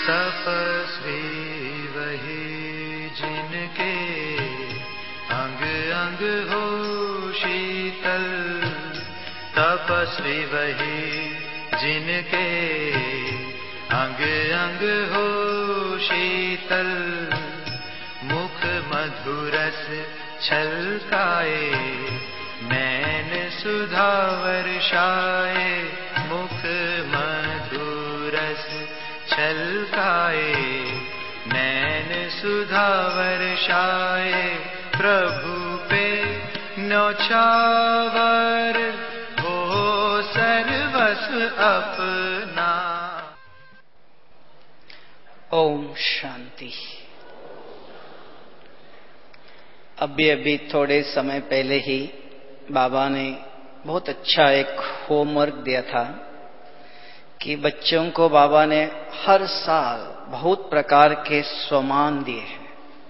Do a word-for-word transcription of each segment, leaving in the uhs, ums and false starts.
तपस्वी वही जिनके अंग अंग हो शीतल, तपस्वी वही जिनके अंग अंग हो शीतल, मुख मधुरस छलकाए, नैन सुधा वर्षाए, मुख मधुरस छलकाए, नैन सुधा वर्षाए, प्रभु पे न्योछावर हो सर्वस्व अपना। ओम शांति। अभी अभी थोड़े समय पहले ही बाबा ने बहुत अच्छा एक होमवर्क दिया था कि बच्चों को बाबा ने हर साल बहुत प्रकार के स्वमान दिए हैं,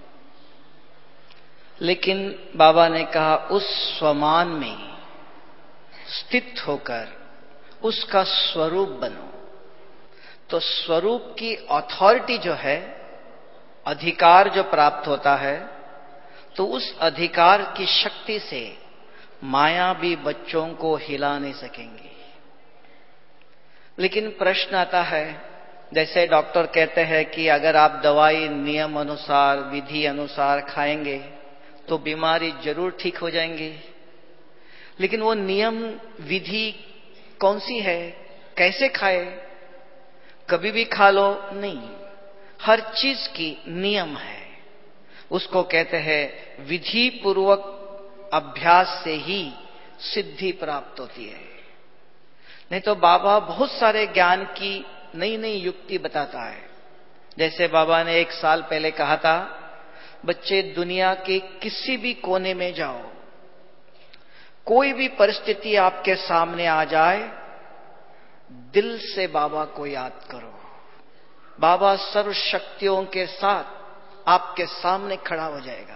लेकिन बाबा ने कहा उस स्वमान में स्थित होकर उसका स्वरूप बनो। तो स्वरूप की अथॉरिटी जो है, अधिकार जो प्राप्त होता है, तो उस अधिकार की शक्ति से माया भी बच्चों को हिला नहीं सकेंगी। लेकिन प्रश्न आता है, जैसे डॉक्टर कहते हैं कि अगर आप दवाई नियम अनुसार विधि अनुसार खाएंगे तो बीमारी जरूर ठीक हो जाएंगी, लेकिन वो नियम विधि कौन सी है, कैसे खाए? कभी भी खा लो नहीं, हर चीज की नियम है। उसको कहते हैं विधि पूर्वक अभ्यास से ही सिद्धि प्राप्त होती है। नहीं तो बाबा बहुत सारे ज्ञान की नई नई युक्ति बताता है। जैसे बाबा ने एक साल पहले कहा था, बच्चे दुनिया के किसी भी कोने में जाओ, कोई भी परिस्थिति आपके सामने आ जाए, दिल से बाबा को याद करो। बाबा सर्व शक्तियों के साथ आपके सामने खड़ा हो जाएगा।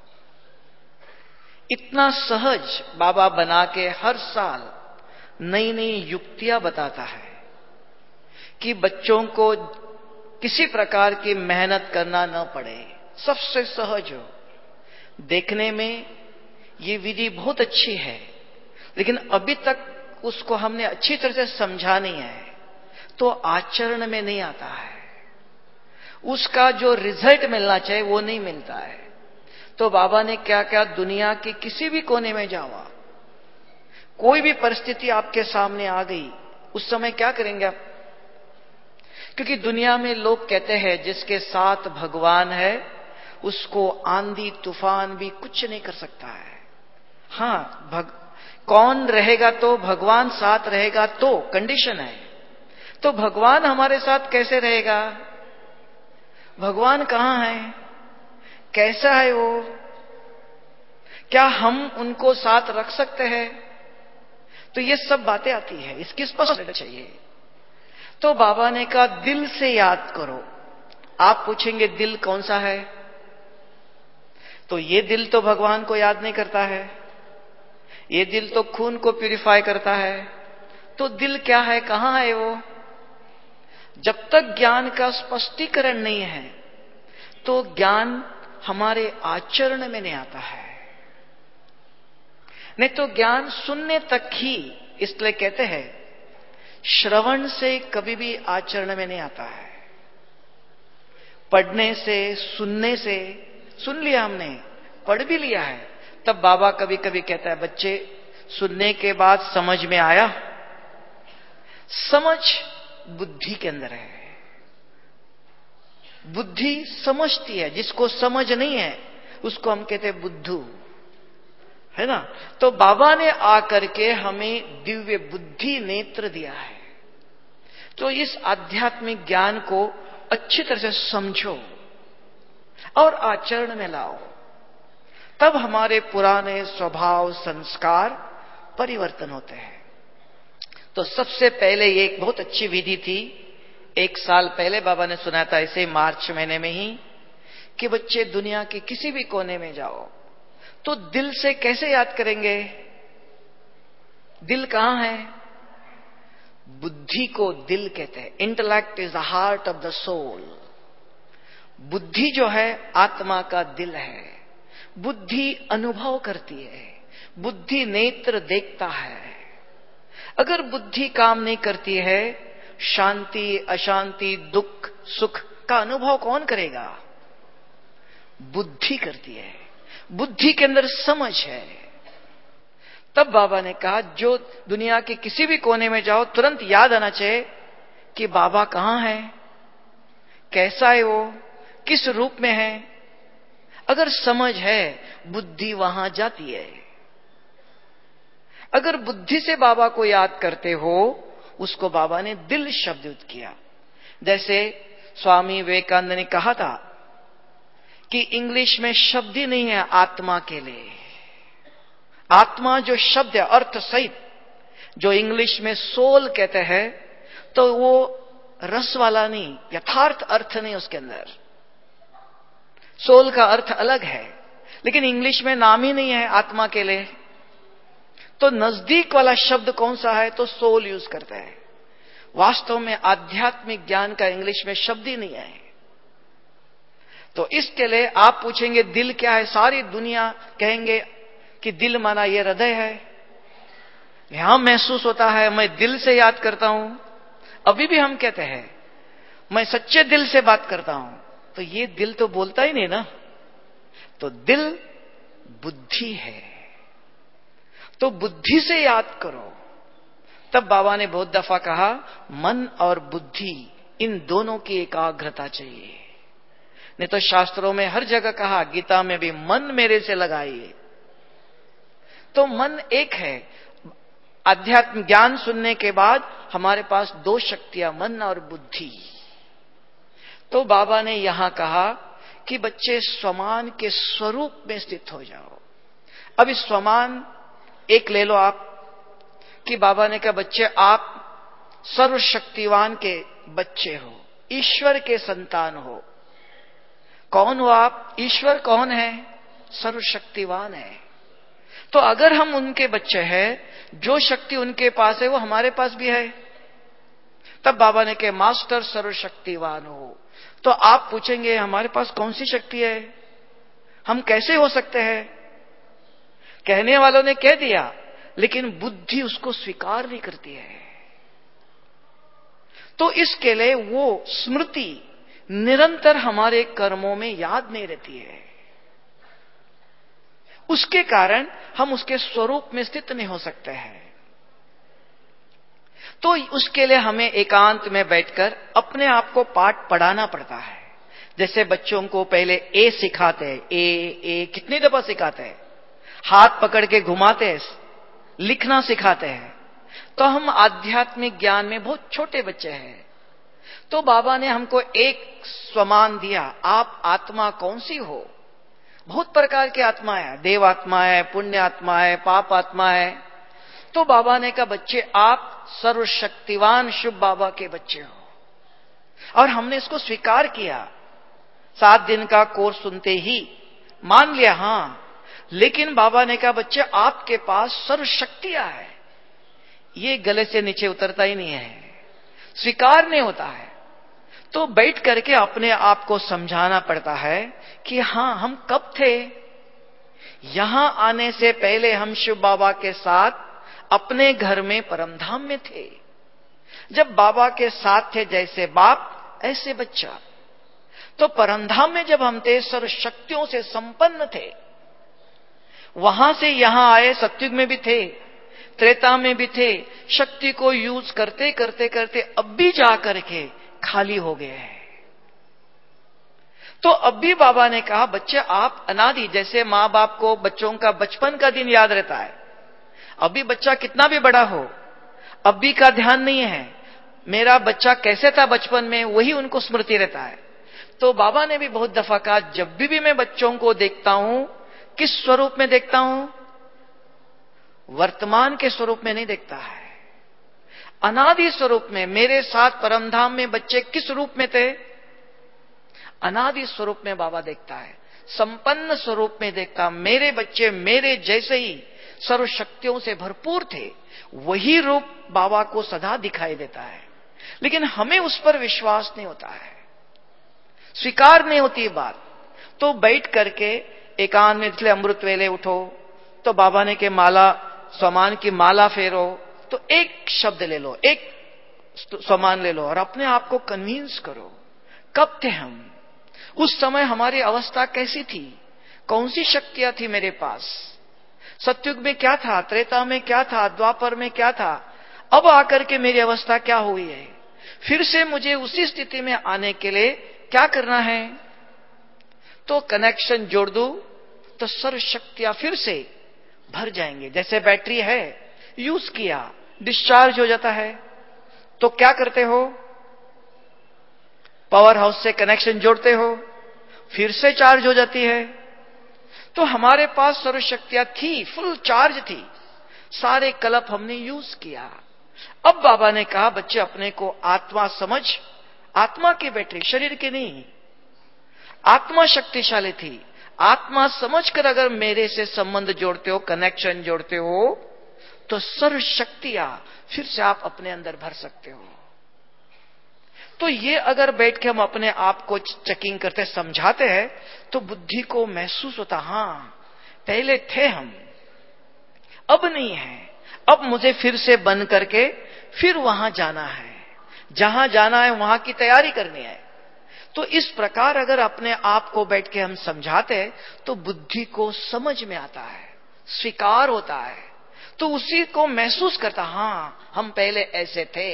इतना सहज बाबा बना के हर साल नई नई युक्तियां बताता है कि बच्चों को किसी प्रकार की मेहनत करना न पड़े, सबसे सहज हो। देखने में ये विधि बहुत अच्छी है, लेकिन अभी तक उसको हमने अच्छी तरह से समझा नहीं है, तो आचरण में नहीं आता है। उसका जो रिजल्ट मिलना चाहिए वो नहीं मिलता है। तो बाबा ने क्या क्या, दुनिया के किसी भी कोने में जाओ, कोई भी परिस्थिति आपके सामने आ गई, उस समय क्या करेंगे आप? क्योंकि दुनिया में लोग कहते हैं जिसके साथ भगवान है उसको आंधी तूफान भी कुछ नहीं कर सकता है। हाँ, भग, कौन रहेगा तो भगवान साथ रहेगा, तो कंडीशन है। तो भगवान हमारे साथ कैसे रहेगा? भगवान कहां है, कैसा है वो? क्या हम उनको साथ रख सकते हैं? तो ये सब बातें आती है, इसकी स्पष्ट चाहिए। तो बाबा ने कहा दिल से याद करो। आप पूछेंगे दिल कौन सा है? तो ये दिल तो भगवान को याद नहीं करता है, ये दिल तो खून को प्यूरिफाई करता है। तो दिल क्या है, कहां है वो? जब तक ज्ञान का स्पष्टीकरण नहीं है तो ज्ञान हमारे आचरण में नहीं आता है। नहीं तो ज्ञान सुनने तक ही, इसलिए कहते हैं श्रवण से कभी भी आचरण में नहीं आता है। पढ़ने से, सुनने से, सुन लिया हमने, पढ़ भी लिया है, तब बाबा कभी कभी कहता है बच्चे सुनने के बाद समझ में आया? समझ बुद्धि के अंदर है, बुद्धि समझती है। जिसको समझ नहीं है उसको हम कहते हैं बुद्धू, है ना? तो बाबा ने आकर के हमें दिव्य बुद्धि नेत्र दिया है। तो इस आध्यात्मिक ज्ञान को अच्छी तरह से समझो और आचरण में लाओ, तब हमारे पुराने स्वभाव संस्कार परिवर्तन होते हैं। तो सबसे पहले ये एक बहुत अच्छी विधि थी, एक साल पहले बाबा ने सुनाया था इसे मार्च महीने में ही, कि बच्चे दुनिया के किसी भी कोने में जाओ तो दिल से कैसे याद करेंगे? दिल कहां है? बुद्धि को दिल कहते हैं। Intellect is the heart of the soul. बुद्धि जो है आत्मा का दिल है। बुद्धि अनुभव करती है, बुद्धि नेत्र देखता है। अगर बुद्धि काम नहीं करती है, शांति अशांति दुख सुख का अनुभव कौन करेगा? बुद्धि करती है। बुद्धि के अंदर समझ है। तब बाबा ने कहा जो दुनिया के किसी भी कोने में जाओ तुरंत याद आना चाहिए कि बाबा कहां है, कैसा है वो, किस रूप में है। अगर समझ है बुद्धि वहां जाती है। अगर बुद्धि से बाबा को याद करते हो, उसको बाबा ने दिल शब्द युक्त किया। जैसे स्वामी विवेकानंद ने कहा था कि इंग्लिश में शब्द ही नहीं है आत्मा के लिए। आत्मा जो शब्द है अर्थ सहित, जो इंग्लिश में सोल कहते हैं, तो वो रस वाला नहीं, यथार्थ अर्थ नहीं उसके अंदर। सोल का अर्थ अलग है, लेकिन इंग्लिश में नाम ही नहीं है आत्मा के लिए। तो नजदीक वाला शब्द कौन सा है? तो सोल यूज करते हैं। वास्तव में आध्यात्मिक ज्ञान का इंग्लिश में शब्द ही नहीं है। तो इसके लिए आप पूछेंगे दिल क्या है? सारी दुनिया कहेंगे कि दिल माना ये हृदय है, यहां महसूस होता है, मैं दिल से याद करता हूं। अभी भी हम कहते हैं मैं सच्चे दिल से बात करता हूं, तो ये दिल तो बोलता ही नहीं ना। तो दिल बुद्धि है, तो बुद्धि से याद करो। तब बाबा ने बहुत दफा कहा मन और बुद्धि इन दोनों की एकाग्रता चाहिए। नहीं तो शास्त्रों में हर जगह कहा, गीता में भी मन मेरे से लगाइए। तो मन एक है। अध्यात्म ज्ञान सुनने के बाद हमारे पास दो शक्तियां, मन और बुद्धि। तो बाबा ने यहां कहा कि बच्चे स्वमान के स्वरूप में स्थित हो जाओ। अब इस स्वमान एक ले लो आप, कि बाबा ने कहा बच्चे आप सर्वशक्तिवान के बच्चे हो, ईश्वर के संतान हो। कौन हो आप? ईश्वर कौन है? सर्वशक्तिवान है। तो अगर हम उनके बच्चे हैं, जो शक्ति उनके पास है वो हमारे पास भी है। तब बाबा ने कहा मास्टर सर्वशक्तिवान हो। तो आप पूछेंगे हमारे पास कौन सी शक्ति है, हम कैसे हो सकते हैं? कहने वालों ने कह दिया, लेकिन बुद्धि उसको स्वीकार नहीं करती है। तो इसके लिए वो स्मृति निरंतर हमारे कर्मों में याद नहीं रहती है। उसके कारण हम उसके स्वरूप में स्थित नहीं हो सकते हैं। तो उसके लिए हमें एकांत में बैठकर अपने आप को पाठ पढ़ाना पड़ता है। जैसे बच्चों को पहले ए सिखाते हैं, ए ए कितनी दफा सिखाते हैं, हाथ पकड़ के घुमाते हैं, लिखना सिखाते हैं। तो हम आध्यात्मिक ज्ञान में बहुत छोटे बच्चे हैं। तो बाबा ने हमको एक स्वमान दिया, आप आत्मा कौन सी हो? बहुत प्रकार की आत्मा है, देव आत्मा है, पुण्य आत्मा है, पाप आत्मा है। तो बाबा ने कहा बच्चे आप सर्वशक्तिवान शुभ बाबा के बच्चे हो। और हमने इसको स्वीकार किया। सात दिन का कोर्स सुनते ही मान लिया, हां। लेकिन बाबा ने कहा बच्चे आपके पास सर्वशक्तियां है। ये गले से नीचे उतरता ही नहीं है, स्वीकार नहीं होता है। तो बैठ करके अपने आप को समझाना पड़ता है कि हां हम कब थे? यहां आने से पहले हम शिव बाबा के साथ अपने घर में परमधाम में थे। जब बाबा के साथ थे, जैसे बाप ऐसे बच्चा। तो परमधाम में जब हम थे, सर्व शक्तियों से संपन्न थे। वहां से यहां आए, सत्युग में भी थे, त्रेता में भी थे। शक्ति को यूज करते करते करते अब भी जा करके खाली हो गए हैं। तो अब भी बाबा ने कहा बच्चे आप अनादि, जैसे मां बाप को बच्चों का बचपन का दिन याद रहता है। अभी बच्चा कितना भी बड़ा हो, अब भी का ध्यान नहीं है, मेरा बच्चा कैसे था बचपन में, वही उनको स्मृति रहता है। तो बाबा ने भी बहुत दफा कहा जब भी, भी मैं बच्चों को देखता हूं, किस स्वरूप में देखता हूं? वर्तमान के स्वरूप में नहीं देखता है, अनादि स्वरूप में। मेरे साथ परमधाम में बच्चे किस रूप में थे? अनादि स्वरूप में बाबा देखता है। संपन्न स्वरूप में देखता। मेरे बच्चे मेरे जैसे ही सर्वशक्तियों से भरपूर थे, वही रूप बाबा को सदा दिखाई देता है। लेकिन हमें उस पर विश्वास नहीं होता है, स्वीकार नहीं होती बात। तो बैठ करके एकांत में, इसलिए अमृत वेले उठो तो बाबा ने के माला स्वमान की माला फेरो, तो एक शब्द ले लो, एक स्वमान ले लो और अपने आप को कन्विंस करो। कब थे हम? उस समय हमारी अवस्था कैसी थी? कौन सी शक्तियां थी मेरे पास? सतयुग में क्या था? त्रेता में क्या था? द्वापर में क्या था? अब आकर के मेरी अवस्था क्या हुई है? फिर से मुझे उसी स्थिति में आने के लिए क्या करना है? तो कनेक्शन जोड़ दूं तो सर्व शक्तियां फिर से भर जाएंगे। जैसे बैटरी है, यूज किया, डिस्चार्ज हो जाता है, तो क्या करते हो? पावर हाउस से कनेक्शन जोड़ते हो, फिर से चार्ज हो जाती है। तो हमारे पास सर्व शक्तियां थी, फुल चार्ज थी, सारे कलप हमने यूज किया। अब बाबा ने कहा बच्चे अपने को आत्मा समझ, आत्मा की बैटरी, शरीर की नहीं। आत्मा शक्तिशाली थी, आत्मा समझकर अगर मेरे से संबंध जोड़ते हो, कनेक्शन जोड़ते हो, तो सर्व शक्तियां फिर से आप अपने अंदर भर सकते हो। तो ये अगर बैठ के हम अपने आप को चेकिंग करते समझाते हैं, तो बुद्धि को महसूस होता, हां पहले थे हम, अब नहीं है। अब मुझे फिर से बन करके फिर वहां जाना है, जहां जाना है वहां की तैयारी करनी है। तो इस प्रकार अगर अपने आप को बैठ के हम समझाते हैं, तो बुद्धि को समझ में आता है, स्वीकार होता है, तो उसी को महसूस करता, हां हम पहले ऐसे थे।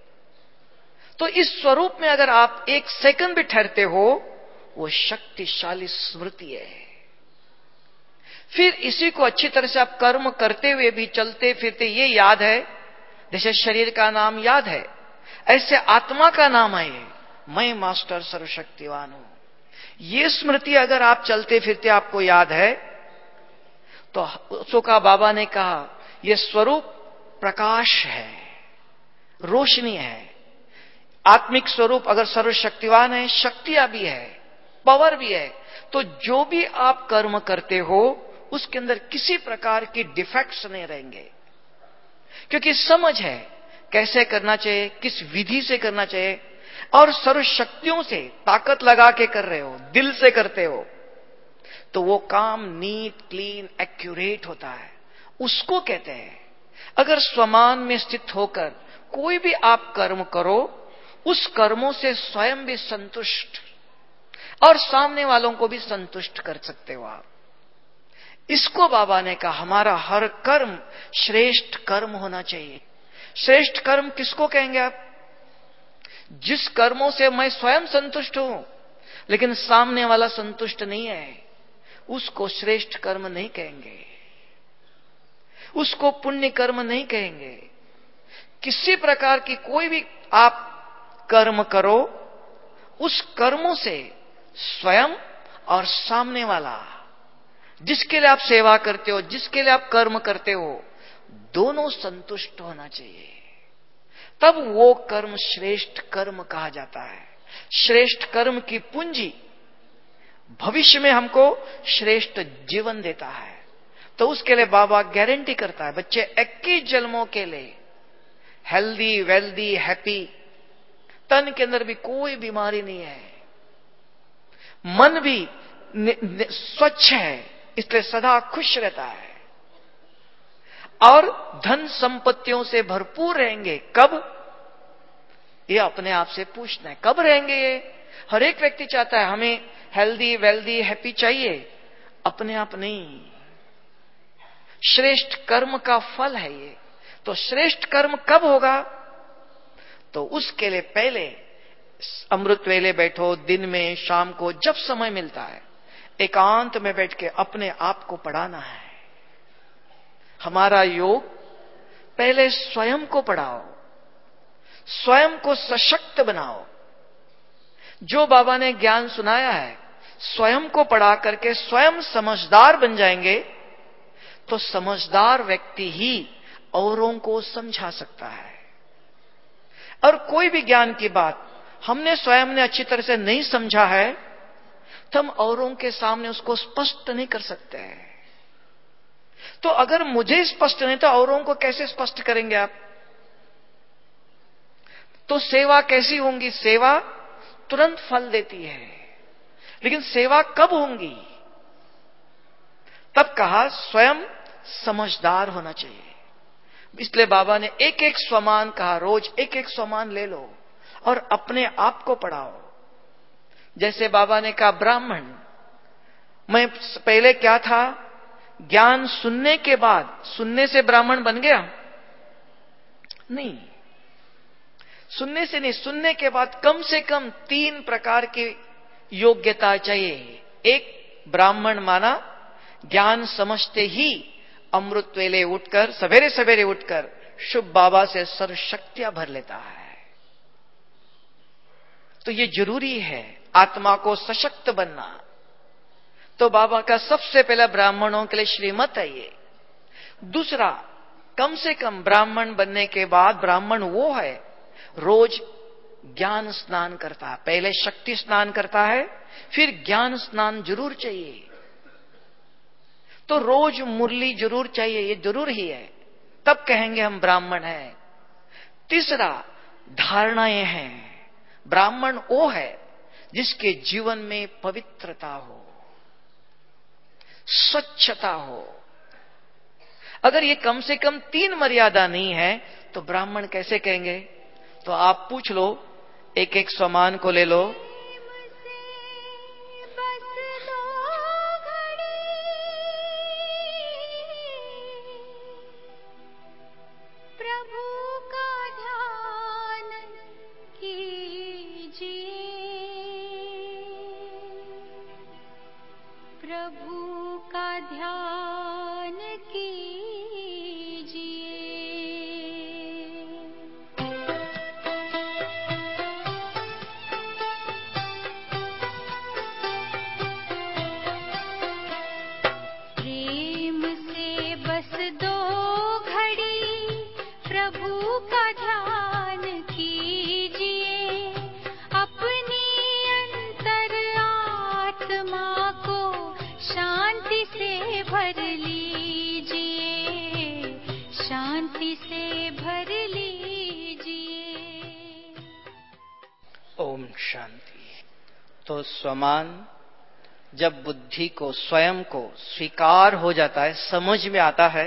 तो इस स्वरूप में अगर आप एक सेकंड भी ठहरते हो, वो शक्तिशाली स्मृति है। फिर इसी को अच्छी तरह से आप कर्म करते हुए भी, चलते फिरते ये याद है, जैसे शरीर का नाम याद है, ऐसे आत्मा का नाम है, मैं मास्टर सर्वशक्तिवान हूं। ये स्मृति अगर आप चलते फिरते आपको याद है, तो सुका बाबा ने कहा यह स्वरूप प्रकाश है, रोशनी है। आत्मिक स्वरूप अगर सर्वशक्तिवान है, शक्तियां भी है, पावर भी है, तो जो भी आप कर्म करते हो उसके अंदर किसी प्रकार की डिफेक्ट्स नहीं रहेंगे, क्योंकि समझ है कैसे करना चाहिए, किस विधि से करना चाहिए, और सर्वशक्तियों से ताकत लगा के कर रहे हो, दिल से करते हो, तो वो काम नीट, क्लीन, एक्यूरेट होता है। उसको कहते हैं अगर स्वमान में स्थित होकर कोई भी आप कर्म करो, उस कर्मों से स्वयं भी संतुष्ट और सामने वालों को भी संतुष्ट कर सकते हो आप। इसको बाबा ने कहा हमारा हर कर्म श्रेष्ठ कर्म होना चाहिए। श्रेष्ठ कर्म किसको कहेंगे आप? जिस कर्मों से मैं स्वयं संतुष्ट हूं लेकिन सामने वाला संतुष्ट नहीं है, उसको श्रेष्ठ कर्म नहीं कहेंगे, उसको पुण्य कर्म नहीं कहेंगे। किसी प्रकार की कोई भी आप कर्म करो, उस कर्मों से स्वयं और सामने वाला, जिसके लिए आप सेवा करते हो, जिसके लिए आप कर्म करते हो, दोनों संतुष्ट होना चाहिए, तब वो कर्म श्रेष्ठ कर्म कहा जाता है। श्रेष्ठ कर्म की पूंजी भविष्य में हमको श्रेष्ठ जीवन देता है। तो उसके लिए बाबा गारंटी करता है बच्चे इक्कीस जन्मों के लिए हेल्दी, वेल्दी, हैप्पी, तन के अंदर भी कोई बीमारी नहीं है, मन भी स्वच्छ है, इसलिए सदा खुश रहता है, और धन संपत्तियों से भरपूर रहेंगे। कब? ये अपने आप से पूछना है, कब रहेंगे ये? हर एक व्यक्ति चाहता है हमें हेल्दी, वेल्दी, हैप्पी चाहिए, अपने आप नहीं, श्रेष्ठ कर्म का फल है ये। तो श्रेष्ठ कर्म कब होगा? तो उसके लिए पहले अमृत वेले बैठो, दिन में, शाम को, जब समय मिलता है, एकांत में बैठ के अपने आप को पढ़ाना है। हमारा योग पहले स्वयं को पढ़ाओ, स्वयं को सशक्त बनाओ। जो बाबा ने ज्ञान सुनाया है, स्वयं को पढ़ा करके स्वयं समझदार बन जाएंगे, तो समझदार व्यक्ति ही औरों को समझा सकता है। और कोई भी ज्ञान की बात हमने स्वयं ने अच्छी तरह से नहीं समझा है, तो हम औरों के सामने उसको स्पष्ट नहीं कर सकते हैं। तो अगर मुझे स्पष्ट नहीं तो औरों को कैसे स्पष्ट करेंगे आप? तो सेवा कैसी होंगी? सेवा तुरंत फल देती है, लेकिन सेवा कब होंगी? तब कहा स्वयं समझदार होना चाहिए। इसलिए बाबा ने एक एक स्वमान कहा, रोज एक एक स्वमान ले लो और अपने आप को पढ़ाओ। जैसे बाबा ने कहा ब्राह्मण, मैं पहले क्या था? ज्ञान सुनने के बाद, सुनने से ब्राह्मण बन गया? नहीं, सुनने से नहीं, सुनने के बाद कम से कम तीन प्रकार की योग्यता चाहिए। एक, ब्राह्मण माना ज्ञान समझते ही अमृत वेले उठकर, सवेरे सवेरे उठकर शुभ बाबा से सर्व शक्तियां भर लेता है। तो ये जरूरी है आत्मा को सशक्त बनना। तो बाबा का सबसे पहला ब्राह्मणों के लिए श्रीमत है ये। दूसरा, कम से कम ब्राह्मण बनने के बाद ब्राह्मण वो है रोज ज्ञान स्नान करता है। पहले शक्ति स्नान करता है, फिर ज्ञान स्नान जरूर चाहिए। तो रोज मुरली जरूर चाहिए, ये जरूर ही है, तब कहेंगे हम ब्राह्मण हैं। तीसरा, धारणाएं हैं। ब्राह्मण वो है जिसके जीवन में पवित्रता हो, स्वच्छता हो। अगर ये कम से कम तीन मर्यादा नहीं है तो ब्राह्मण कैसे कहेंगे? तो आप पूछ लो, एक एक स्वमान को ले लो। प्रभु का ध्यान कीजिए। प्रेम से बस दो घड़ी प्रभु का ध्यान कीजिए। अपनी अंतर आत्मा को शांति से भर लीजिए, शांति से भर लीजिए। ओम शांति। तो स्वमान जब बुद्धि को, स्वयं को स्वीकार हो जाता है, समझ में आता है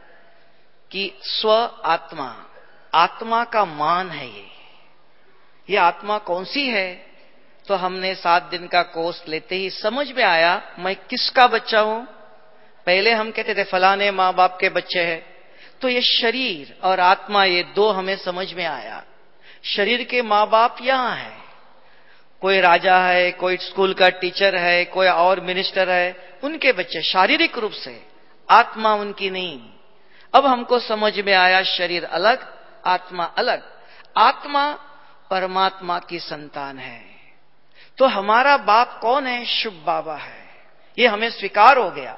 कि स्व आत्मा, आत्मा का मान है ये ये आत्मा कौन सी है? तो हमने सात दिन का कोर्स लेते ही समझ में आया मैं किसका बच्चा हूं। पहले हम कहते थे फलाने माँ बाप के बच्चे हैं। तो ये शरीर और आत्मा, ये दो हमें समझ में आया। शरीर के माँ बाप यहां है, कोई राजा है, कोई स्कूल का टीचर है, कोई और मिनिस्टर है, उनके बच्चे शारीरिक रूप से, आत्मा उनकी नहीं। अब हमको समझ में आया शरीर अलग, आत्मा अलग। आत्मा परमात्मा की संतान है। तो हमारा बाप कौन है? शुभ बाबा है। ये हमें स्वीकार हो गया।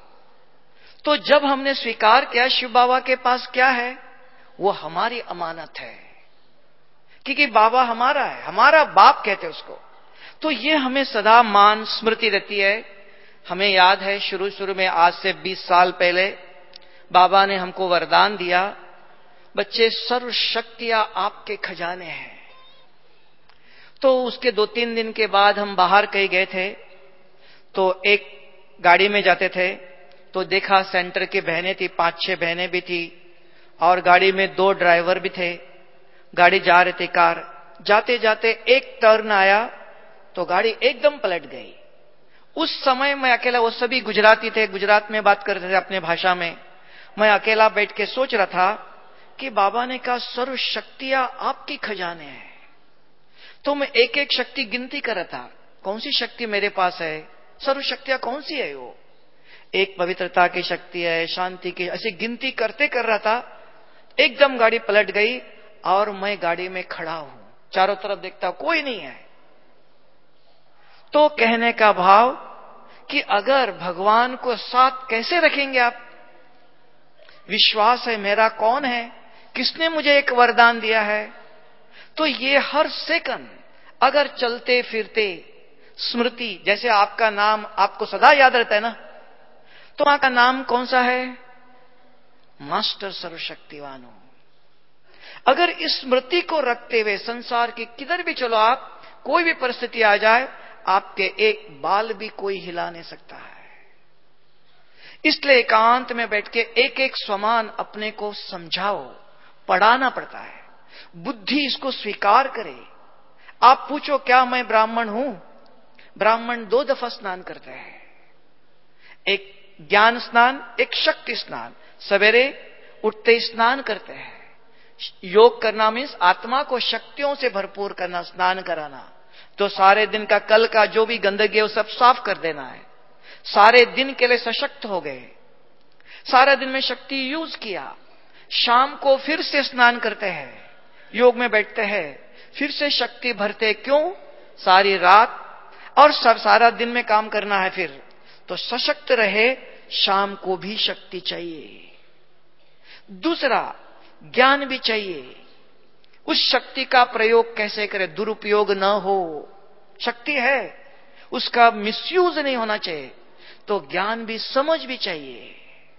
तो जब हमने स्वीकार किया शिव बाबा के पास क्या है, वो हमारी अमानत है, क्योंकि बाबा हमारा है, हमारा बाप कहते हैं उसको। तो ये हमें सदा मान स्मृति रहती है। हमें याद है शुरू शुरू में, आज से बीस साल पहले बाबा ने हमको वरदान दिया, बच्चे सर्व शक्तियां आपके खजाने हैं। तो उसके दो तीन दिन के बाद हम बाहर कहीं गए थे, तो एक गाड़ी में जाते थे तो देखा सेंटर की बहनें थी, पांच छह बहनें भी थी, और गाड़ी में दो ड्राइवर भी थे। गाड़ी जा रही थी, कार जाते जाते एक टर्न आया तो गाड़ी एकदम पलट गई। उस समय मैं अकेला, वो सभी गुजराती थे, गुजरात में बात करते थे अपने भाषा में। मैं अकेला बैठ के सोच रहा था कि बाबा ने कहा सर्व शक्तियां आपकी खजाने हैं। तो मैं एक एक शक्ति गिनती कर रहा था, कौन सी शक्ति मेरे पास है, सर्व शक्तियां कौन सी है। वो एक पवित्रता की शक्ति है, शांति की, ऐसी गिनती करते कर रहा था। एकदम गाड़ी पलट गई और मैं गाड़ी में खड़ा हूं, चारों तरफ देखता कोई नहीं है। तो कहने का भाव कि अगर भगवान को साथ कैसे रखेंगे आप? विश्वास है मेरा कौन है, किसने मुझे एक वरदान दिया है। तो ये हर सेकंड अगर चलते फिरते स्मृति, जैसे आपका नाम आपको सदा याद रहता है ना, तो आपका नाम कौन सा है? मास्टर सर्वशक्तिवान हो। अगर इस स्मृति को रखते हुए संसार के किधर भी चलो आप, कोई भी परिस्थिति आ जाए, आपके एक बाल भी कोई हिला नहीं सकता है। इसलिए एकांत में बैठ के एक एक स्वमान अपने को समझाओ, पढ़ाना पड़ता है। बुद्धि इसको स्वीकार करे। आप पूछो क्या मैं ब्राह्मण हूं? ब्राह्मण दो दफा स्नान करते हैं, एक ज्ञान स्नान, एक शक्ति स्नान। सवेरे उठते स्नान करते हैं। योग करना मीन्स आत्मा को शक्तियों से भरपूर करना, स्नान कराना। तो सारे दिन का कल का जो भी गंदगी है वो सब साफ कर देना है। सारे दिन के लिए सशक्त हो गए, सारे दिन में शक्ति यूज किया। शाम को फिर से स्नान करते हैं, योग में बैठते हैं, फिर से शक्ति भरते। क्यों? सारी रात और सब सारा दिन में काम करना है, फिर तो सशक्त रहे। शाम को भी शक्ति चाहिए। दूसरा, ज्ञान भी चाहिए। उस शक्ति का प्रयोग कैसे करें, दुरुपयोग न हो। शक्ति है, उसका मिसयूज नहीं होना चाहिए, तो ज्ञान भी, समझ भी चाहिए।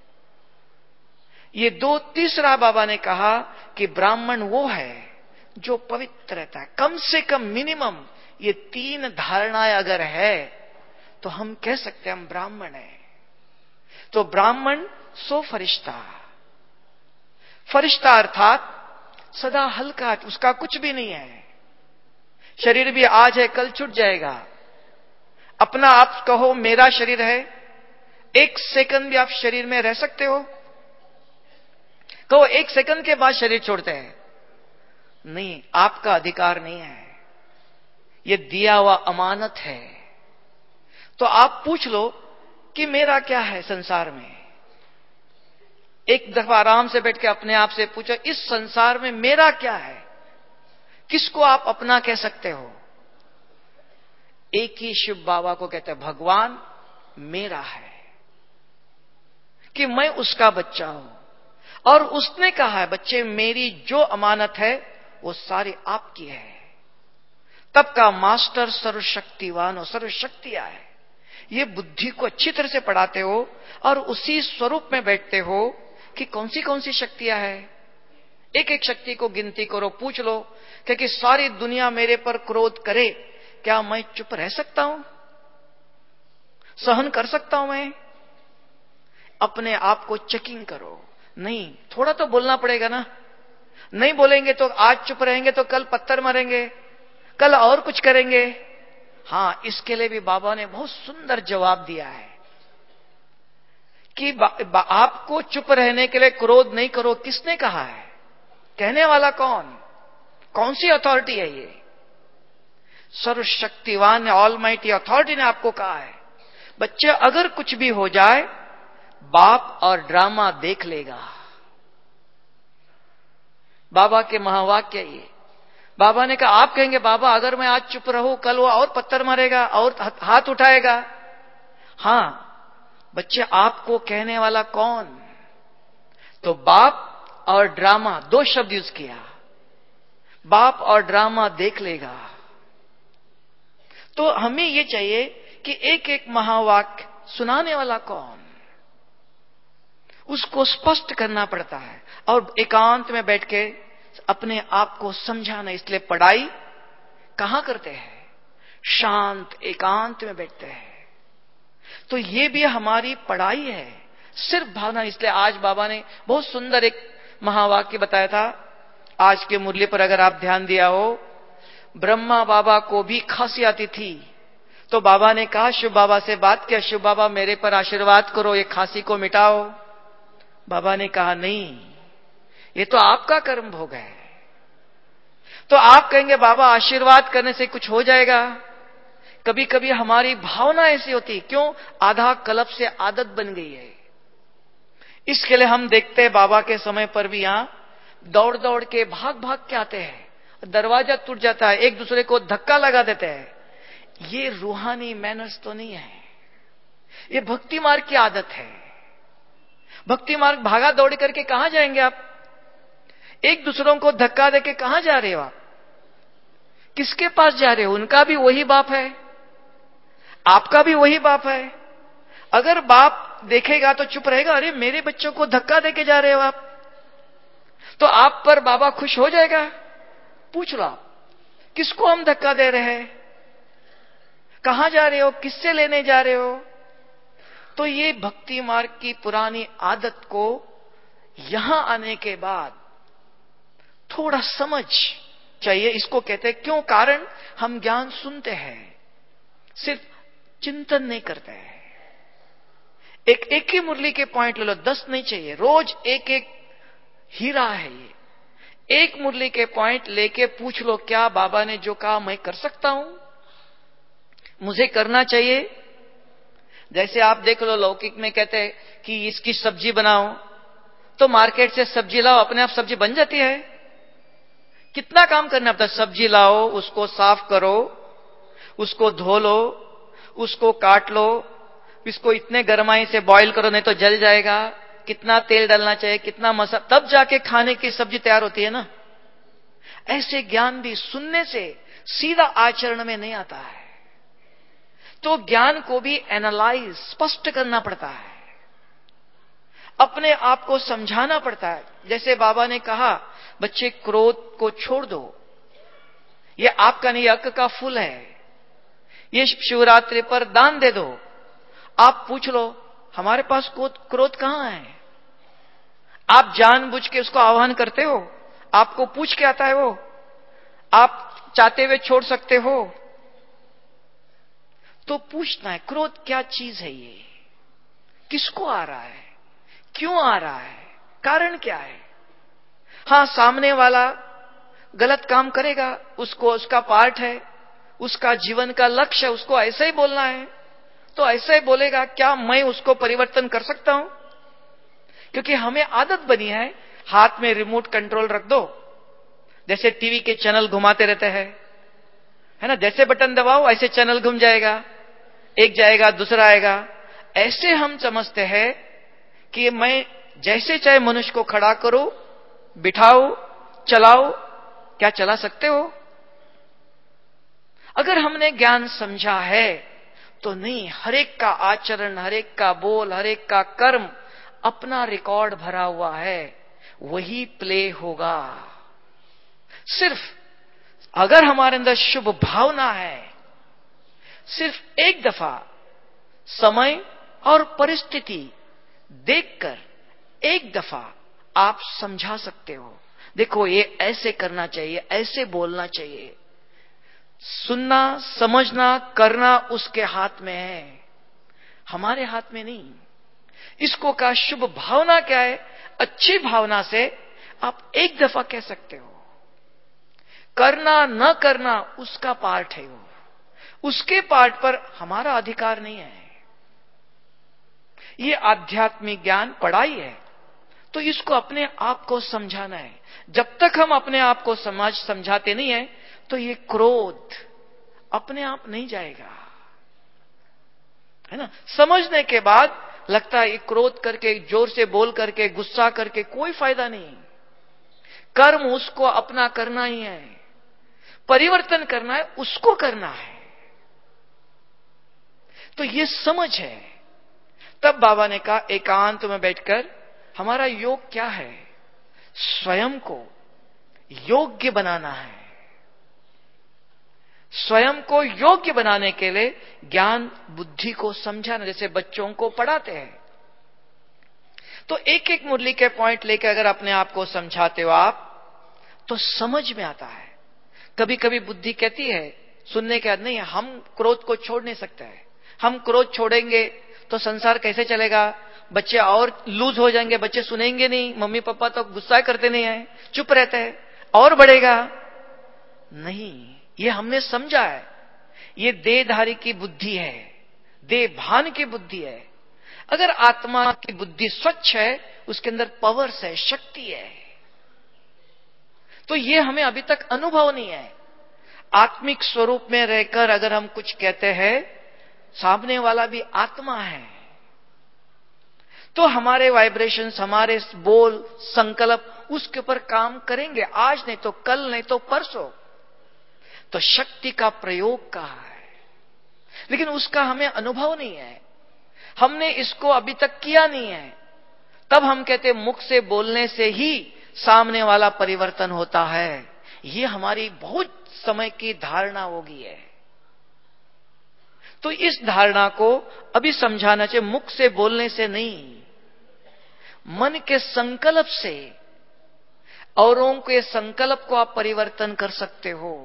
ये दो। तीसरा बाबा ने कहा कि ब्राह्मण वो है जो पवित्र रहता है। कम से कम मिनिमम ये तीन धारणाएं अगर है तो हम कह सकते हैं हम ब्राह्मण हैं। तो ब्राह्मण सो फरिश्ता। फरिश्ता अर्थात सदा हल्का, उसका कुछ भी नहीं है। शरीर भी आज है कल छूट जाएगा। अपना आप कहो मेरा शरीर है, एक सेकंड भी आप शरीर में रह सकते हो? कहो एक सेकंड के बाद शरीर छोड़ते हैं? नहीं, आपका अधिकार नहीं है। यह दिया हुआ अमानत है। तो आप पूछ लो कि मेरा क्या है संसार में। एक दफा आराम से बैठ के अपने आप से पूछो, इस संसार में मेरा क्या है? किसको आप अपना कह सकते हो? एक ही शिव बाबा को कहते हैं भगवान मेरा है, कि मैं उसका बच्चा हूं। और उसने कहा है बच्चे मेरी जो अमानत है वो सारी आपकी है। तब का मास्टर सर्वशक्तिवान हो, सर्वशक्तियां है। ये बुद्धि को अच्छी तरह से पढ़ाते हो और उसी स्वरूप में बैठते हो कि कौन सी कौन सी शक्तियां है। एक एक शक्ति को गिनती करो, पूछ लो कि, कि सारी दुनिया मेरे पर क्रोध करे, क्या मैं चुप रह सकता हूं? सहन कर सकता हूं मैं? अपने आप को चेकिंग करो। नहीं, थोड़ा तो बोलना पड़ेगा ना। नहीं बोलेंगे तो आज चुप रहेंगे तो कल पत्थर मारेंगे, कल और कुछ करेंगे। हां, इसके लिए भी बाबा ने बहुत सुंदर जवाब दिया है कि आपको चुप रहने के लिए क्रोध नहीं करो। किसने कहा है? कहने वाला कौन? कौन सी अथॉरिटी है ये? सर्वशक्तिवान ऑलमाइटी अथॉरिटी ने आपको कहा है बच्चे अगर कुछ भी हो जाए बाप और ड्रामा देख लेगा। बाबा के महावाक्य ये। बाबा ने कहा, आप कहेंगे बाबा अगर मैं आज चुप रहूं कल वो और पत्थर मारेगा और हाथ उठाएगा। हां बच्चे, आपको कहने वाला कौन? तो बाप और ड्रामा, दो शब्द यूज किया। बाप और ड्रामा देख लेगा। तो हमें यह चाहिए कि एक एक महावाक्य सुनाने वाला कौन, उसको स्पष्ट करना पड़ता है और एकांत में बैठ के अपने आप को समझाना। इसलिए पढ़ाई कहां करते हैं? शांत एकांत में बैठते हैं। तो ये भी हमारी पढ़ाई है, सिर्फ भावना। इसलिए आज बाबा ने बहुत सुंदर एक महावाक्य बताया था। आज के मुरली पर अगर आप ध्यान दिया हो, ब्रह्मा बाबा को भी खांसी आती थी, तो बाबा ने कहा, शिव बाबा से बात किया, शिव बाबा मेरे पर आशीर्वाद करो, ये खांसी को मिटाओ। बाबा ने कहा नहीं, ये तो आपका कर्म भोग है। तो आप कहेंगे बाबा आशीर्वाद करने से कुछ हो जाएगा। कभी कभी हमारी भावना ऐसी होती, क्यों? आधा कल्प से आदत बन गई है। इसके लिए हम देखते हैं बाबा के समय पर भी यहां दौड़ दौड़ के भाग भाग के आते हैं, दरवाजा टूट जाता है, एक दूसरे को धक्का लगा देते हैं। ये रूहानी मैनर्स तो नहीं है, ये भक्ति मार्ग की आदत है। भक्ति मार्ग भागा दौड़ करके कहां जाएंगे आप? एक दूसरों को धक्का देके कहां जा रहे हो आप? किसके पास जा रहे हो? उनका भी वही बाप है, आपका भी वही बाप है। अगर बाप देखेगा तो चुप रहेगा, अरे मेरे बच्चों को धक्का देके जा रहे हो आप, तो आप पर बाबा खुश हो जाएगा? पूछ लो आप, किसको हम धक्का दे रहे हैं, कहां जा रहे हो, किससे लेने जा रहे हो? तो ये भक्ति मार्ग की पुरानी आदत को यहां आने के बाद थोड़ा समझ चाहिए। इसको कहते हैं क्यों? कारण हम ज्ञान सुनते हैं, सिर्फ चिंतन नहीं करते हैं। एक एक ही मुरली के पॉइंट ले लो, दस नहीं चाहिए, रोज एक एक हीरा है ये। एक मुरली के पॉइंट लेके पूछ लो, क्या बाबा ने जो कहा मैं कर सकता हूं, मुझे करना चाहिए? जैसे आप देख लो, लौकिक में कहते हैं कि इसकी सब्जी बनाओ, तो मार्केट से सब्जी लाओ, अपने आप सब्जी बन जाती है? कितना काम करना पड़ता है? सब्जी लाओ, उसको साफ करो, उसको धो लो, उसको काट लो, इसको इतने गरमाई से बॉईल करो, नहीं तो जल जाएगा। कितना तेल डालना चाहिए, कितना मसाला, तब जाके खाने की सब्जी तैयार होती है ना। ऐसे ज्ञान भी सुनने से सीधा आचरण में नहीं आता है। तो ज्ञान को भी एनालाइज, स्पष्ट करना पड़ता है, अपने आप को समझाना पड़ता है। जैसे बाबा ने कहा, बच्चे क्रोध को छोड़ दो, ये आपका नहीं, अक्क का फूल है, ये शिवरात्रि पर दान दे दो। आप पूछ लो, हमारे पास क्रोध कहां है? आप जानबूझ के उसको आह्वान करते हो? आपको पूछ के आता है वो? आप चाहते हुए छोड़ सकते हो? तो पूछना है, क्रोध क्या चीज है, ये किसको आ रहा है, क्यों आ रहा है, कारण क्या है? हां, सामने वाला गलत काम करेगा, उसको उसका पार्ट है, उसका जीवन का लक्ष्य है, उसको ऐसे ही बोलना है तो ऐसे ही बोलेगा। क्या मैं उसको परिवर्तन कर सकता हूं? क्योंकि हमें आदत बनी है, हाथ में रिमोट कंट्रोल रख दो, जैसे टीवी के चैनल घुमाते रहते हैं, है ना, जैसे बटन दबाओ ऐसे चैनल घूम जाएगा, एक जाएगा दूसरा आएगा। ऐसे हम समझते हैं कि मैं जैसे चाहे मनुष्य को खड़ा करो, बिठाओ, चलाओ। क्या चला सकते हो? अगर हमने ज्ञान समझा है तो नहीं, हरेक का आचरण, हरेक का बोल, हरेक का कर्म अपना रिकॉर्ड भरा हुआ है, वही प्ले होगा। सिर्फ अगर हमारे अंदर शुभ भावना है, सिर्फ एक दफा समय और परिस्थिति देखकर एक दफा आप समझा सकते हो, देखो ये ऐसे करना चाहिए, ऐसे बोलना चाहिए। सुनना, समझना, करना उसके हाथ में है, हमारे हाथ में नहीं। इसको कहा शुभ भावना क्या है? अच्छी भावना से आप एक दफा कह सकते हो। करना न करना उसका पार्ट है, वो उसके पार्ट पर हमारा अधिकार नहीं है। ये आध्यात्मिक ज्ञान पढ़ाई है, तो इसको अपने आप को समझाना है। जब तक हम अपने आप को समझ समझाते नहीं है, तो ये क्रोध अपने आप नहीं जाएगा, है ना। समझने के बाद लगता है ये क्रोध करके, जोर से बोल करके, गुस्सा करके कोई फायदा नहीं। कर्म उसको अपना करना ही है, परिवर्तन करना है, उसको करना है। तो ये समझ है। तब बाबा ने कहा, एकांत में बैठकर हमारा योग क्या है? स्वयं को योग्य बनाना है। स्वयं को योग्य बनाने के लिए ज्ञान बुद्धि को समझाना, जैसे बच्चों को पढ़ाते हैं। तो एक एक मुरली के पॉइंट लेकर अगर अपने आप को समझाते हो आप, तो समझ में आता है। कभी कभी बुद्धि कहती है सुनने के बाद, नहीं हम क्रोध को छोड़ नहीं सकते हैं, हम क्रोध छोड़ेंगे तो संसार कैसे चलेगा, बच्चे और लूज हो जाएंगे, बच्चे सुनेंगे नहीं, मम्मी पापा तो गुस्सा करते नहीं है, चुप रहते हैं, और बढ़ेगा नहीं। ये हमने समझा है, ये देहधारी की बुद्धि है, देह भान की बुद्धि है। अगर आत्मा की बुद्धि स्वच्छ है, उसके अंदर पावर्स है, शक्ति है, तो ये हमें अभी तक अनुभव नहीं है। आत्मिक स्वरूप में रहकर अगर हम कुछ कहते हैं, सामने वाला भी आत्मा है, तो हमारे वाइब्रेशंस, हमारे बोल, संकल्प उसके ऊपर काम करेंगे, आज नहीं तो कल, नहीं तो परसों। तो शक्ति का प्रयोग कहा है। लेकिन उसका हमें अनुभव नहीं है, हमने इसको अभी तक किया नहीं है। तब हम कहते मुख से बोलने से ही सामने वाला परिवर्तन होता है। ये हमारी बहुत समय की धारणा होगी है। तो इस धारणा को अभी समझाना चाहिए, मुख से बोलने से नहीं, मन के संकल्प से औरों के संकल्प को आप परिवर्तन कर सकते हो।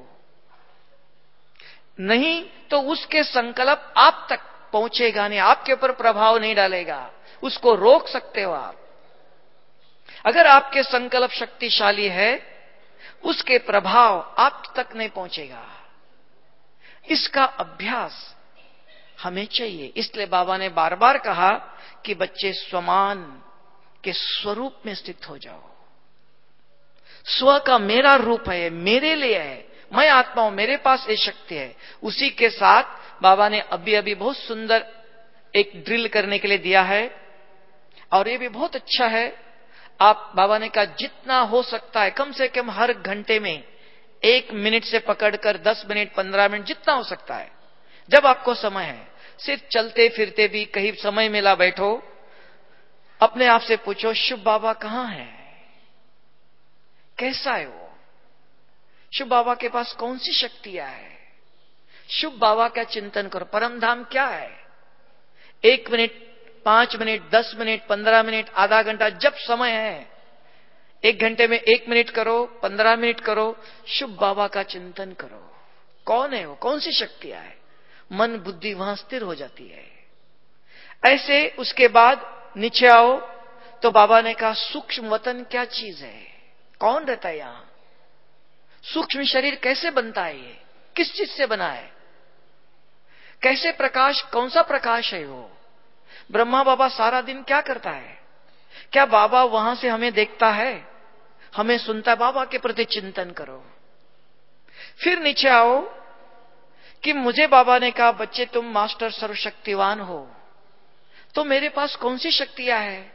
नहीं तो उसके संकल्प आप तक पहुंचेगा नहीं, आपके ऊपर प्रभाव नहीं डालेगा, उसको रोक सकते हो आप। अगर आपके संकल्प शक्तिशाली है, उसके प्रभाव आप तक नहीं पहुंचेगा। इसका अभ्यास हमें चाहिए। इसलिए बाबा ने बार बार कहा कि बच्चे स्वमान के स्वरूप में स्थित हो जाओ। स्व का मेरा रूप है, मेरे लिए है, मैं आत्मा हूं, मेरे पास ये शक्ति है। उसी के साथ बाबा ने अभी अभी बहुत सुंदर एक ड्रिल करने के लिए दिया है, और ये भी बहुत अच्छा है। आप बाबा ने कहा जितना हो सकता है कम से कम हर घंटे में एक मिनट से पकड़कर दस मिनट पंद्रह मिनट जितना हो सकता है, जब आपको समय है, सिर्फ चलते फिरते भी कहीं समय मिला बैठो, अपने आप से पूछो शुभ बाबा कहां है, कैसा है वो, शुभ बाबा के पास कौन सी शक्तियां है, शुभ बाबा का चिंतन करो। परम धाम क्या है? एक मिनट, पांच मिनट, दस मिनट, पंद्रह मिनट, आधा घंटा, जब समय है, एक घंटे में एक मिनट करो, पंद्रह मिनट करो, शुभ बाबा का चिंतन करो। कौन है वो, कौन सी शक्तियां है? मन बुद्धि वहां स्थिर हो जाती है। ऐसे उसके बाद नीचे आओ तो बाबा ने कहा सूक्ष्म वतन क्या चीज है, कौन रहता है यहां, सूक्ष्म शरीर कैसे बनता है, ये किस चीज से बना है, कैसे प्रकाश, कौन सा प्रकाश है वो, ब्रह्मा बाबा सारा दिन क्या करता है, क्या बाबा वहां से हमें देखता है, हमें सुनता है? बाबा के प्रति चिंतन करो। फिर नीचे आओ कि मुझे बाबा ने कहा बच्चे तुम मास्टर सर्वशक्तिवान हो, तो मेरे पास कौन सी शक्तियां हैं?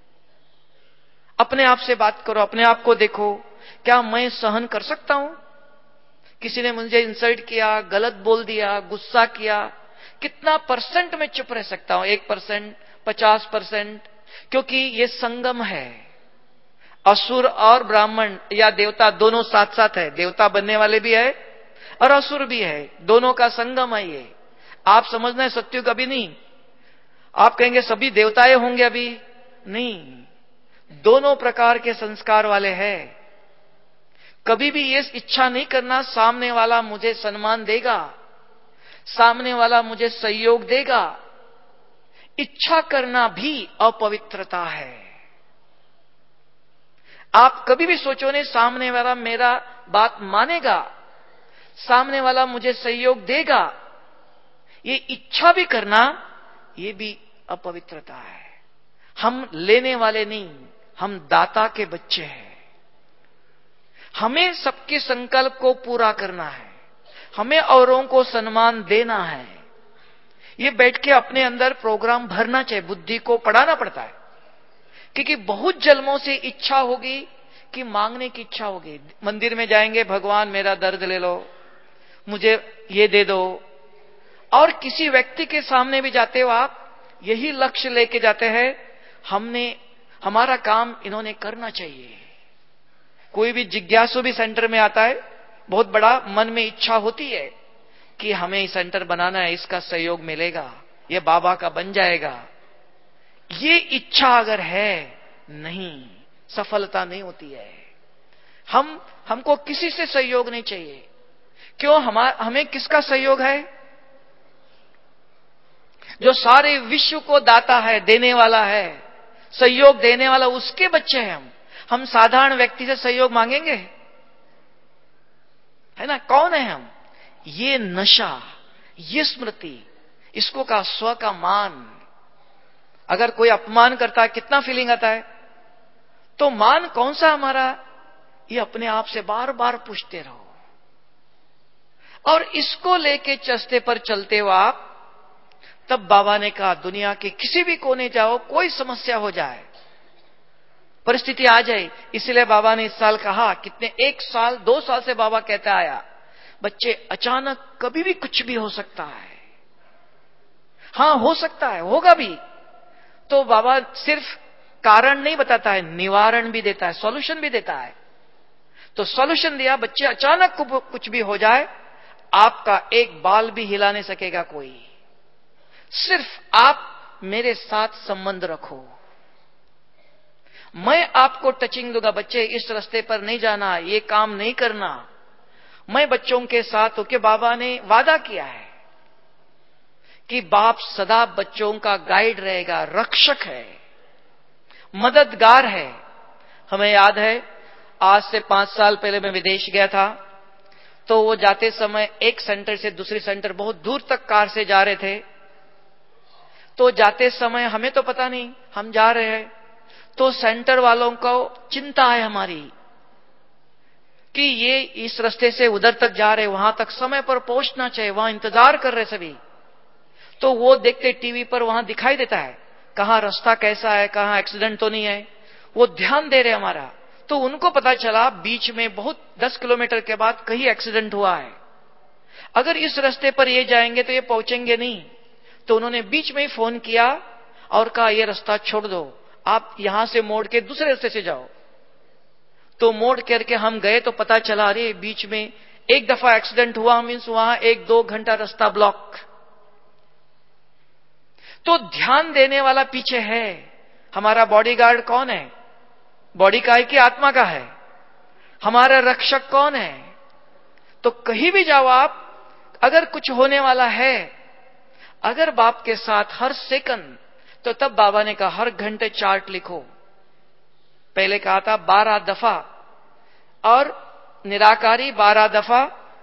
अपने आप से बात करो, अपने आप को देखो, क्या मैं सहन कर सकता हूं? किसी ने मुझे इंसल्ट किया, गलत बोल दिया, गुस्सा किया, कितना परसेंट में चुप रह सकता हूं? एक परसेंट, पचास परसेंट? क्योंकि ये संगम है, असुर और ब्राह्मण या देवता दोनों साथ साथ है, देवता बनने वाले भी है और असुर भी है, दोनों का संगम है ये। आप समझना है सत्युग अभी नहीं, आप कहेंगे सभी देवताएं होंगे, अभी नहीं, दोनों प्रकार के संस्कार वाले हैं। कभी भी ये इच्छा नहीं करना सामने वाला मुझे सम्मान देगा, सामने वाला मुझे सहयोग देगा। इच्छा करना भी अपवित्रता है। आप कभी भी सोचो नहीं सामने वाला मेरा बात मानेगा, सामने वाला मुझे सहयोग देगा, ये इच्छा भी करना, ये भी अपवित्रता है। हम लेने वाले नहीं, हम दाता के बच्चे हैं। हमें सबके संकल्प को पूरा करना है, हमें औरों को सम्मान देना है। ये बैठ के अपने अंदर प्रोग्राम भरना चाहिए, बुद्धि को पढ़ाना पड़ता है। क्योंकि बहुत जन्मों से इच्छा होगी कि मांगने की इच्छा होगी, मंदिर में जाएंगे, भगवान मेरा दर्द ले लो, मुझे ये दे दो। और किसी व्यक्ति के सामने भी जाते हो आप, यही लक्ष्य लेके जाते हैं, हमने हमारा काम इन्होंने करना चाहिए। कोई भी जिज्ञासु भी सेंटर में आता है, बहुत बड़ा मन में इच्छा होती है कि हमें सेंटर बनाना है, इसका सहयोग मिलेगा, ये बाबा का बन जाएगा। ये इच्छा अगर है, नहीं, सफलता नहीं होती है। हम हमको किसी से सहयोग नहीं चाहिए। क्यों? हमारा हमें किसका सहयोग है? जो सारे विश्व को दाता है, देने वाला है, सहयोग देने वाला, उसके बच्चे हैं हम। हम साधारण व्यक्ति से सहयोग मांगेंगे? है ना, कौन है हम? ये नशा, ये स्मृति, इसको कहा स्व का मान। अगर कोई अपमान करता है, कितना फीलिंग आता है? तो मान कौन सा हमारा? ये अपने आप से बार बार पूछते रहो, और इसको लेके चस्ते पर चलते हो आप। तब बाबा ने कहा दुनिया के किसी भी कोने जाओ, कोई समस्या हो जाए, परिस्थिति आ जाए, इसलिए बाबा ने इस साल कहा, कितने एक साल दो साल से बाबा कहता आया, बच्चे अचानक कभी भी कुछ भी हो सकता है, हां हो सकता है, होगा भी। तो बाबा सिर्फ कारण नहीं बताता है, निवारण भी देता है, सॉल्यूशन भी देता है। तो सॉल्यूशन दिया, बच्चे अचानक कुछ भी हो जाए, आपका एक बाल भी हिला नहीं सकेगा कोई। सिर्फ आप मेरे साथ संबंध रखो, मैं आपको टचिंग दूंगा। बच्चे इस रास्ते पर नहीं जाना, ये काम नहीं करना। मैं बच्चों के साथ हूं कि बाबा ने वादा किया है कि बाप सदा बच्चों का गाइड रहेगा, रक्षक है, मददगार है। हमें याद है, आज से पांच साल पहले मैं विदेश गया था, तो वो जाते समय एक सेंटर से दूसरी सेंटर बहुत दूर तक कार से जा रहे थे। तो जाते समय हमें तो पता नहीं हम जा रहे हैं, तो सेंटर वालों को चिंता है हमारी कि ये इस रास्ते से उधर तक जा रहे, वहां तक समय पर पहुंचना चाहिए, वहां इंतजार कर रहे सभी। तो वो देखते टीवी पर, वहां दिखाई देता है कहां रास्ता कैसा है, कहां एक्सीडेंट तो नहीं है, वो ध्यान दे रहे हमारा। तो उनको पता चला बीच में बहुत दस किलोमीटर के बाद कहीं एक्सीडेंट हुआ है, अगर इस रास्ते पर ये जाएंगे तो ये पहुंचेंगे नहीं। तो उन्होंने बीच में ही फोन किया और कहा ये रास्ता छोड़ दो, आप यहां से मोड़ के दूसरे रास्ते से जाओ। तो मोड़ करके हम गए तो पता चला अरे बीच में एक दफा एक्सीडेंट हुआ, मीन्स वहां एक दो घंटा रास्ता ब्लॉक। तो ध्यान देने वाला पीछे है। हमारा बॉडीगार्ड कौन है? बॉडी का है कि आत्मा का है? हमारा रक्षक कौन है? तो कहीं भी जाओ आप, अगर कुछ होने वाला है, अगर बाप के साथ हर सेकंड, तो तब बाबा ने कहा हर घंटे चार्ट लिखो। पहले कहा था बारह दफा, और निराकारी बारह दफा,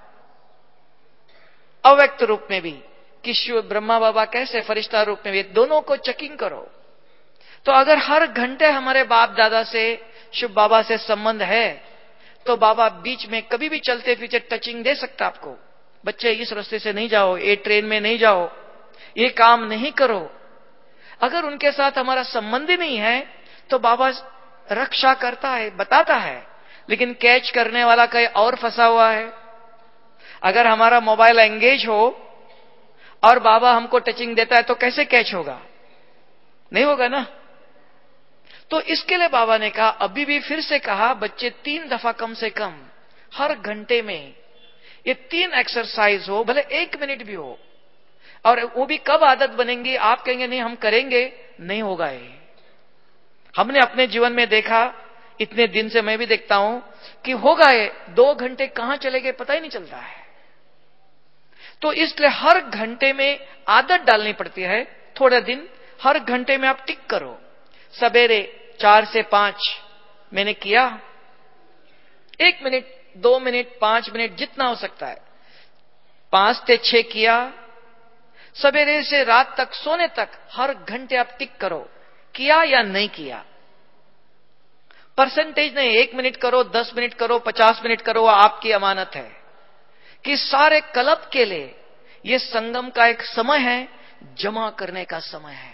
अव्यक्त रूप में भी कि शिव ब्रह्मा बाबा कैसे फरिश्ता रूप में भी, दोनों को चेकिंग करो। तो अगर हर घंटे हमारे बाप दादा से, शिव बाबा से संबंध है, तो बाबा बीच में कभी भी चलते फिरते टचिंग दे सकता आपको। बच्चे इस रास्ते से नहीं जाओ, ये ट्रेन में नहीं जाओ, ये काम नहीं करो। अगर उनके साथ हमारा संबंध ही नहीं है तो बाबा रक्षा करता है, बताता है, लेकिन कैच करने वाला कहीं और फंसा हुआ है। अगर हमारा मोबाइल एंगेज हो और बाबा हमको टचिंग देता है तो कैसे कैच होगा? नहीं होगा ना। तो इसके लिए बाबा ने कहा, अभी भी फिर से कहा, बच्चे तीन दफा कम से कम हर घंटे में ये तीन एक्सरसाइज हो, भले एक मिनट भी हो। और वो भी कब आदत बनेंगी? आप कहेंगे नहीं हम करेंगे, नहीं होगा ये। हमने अपने जीवन में देखा, इतने दिन से मैं भी देखता हूं कि होगा ये, दो घंटे कहां चले गए पता ही नहीं चलता है। तो इसलिए हर घंटे में आदत डालनी पड़ती है। थोड़े दिन हर घंटे में आप टिक करो। सवेरे चार से पांच मैंने किया, एक मिनट, दो मिनट, पांच मिनट, जितना हो सकता है। पांच से छह किया, सवेरे से रात तक सोने तक हर घंटे आप टिक करो, किया या नहीं किया। परसेंटेज नहीं, एक मिनट करो, दस मिनट करो, पचास मिनट करो, आपकी अमानत है कि सारे कल्प के लिए यह संगम का एक समय है, जमा करने का समय है।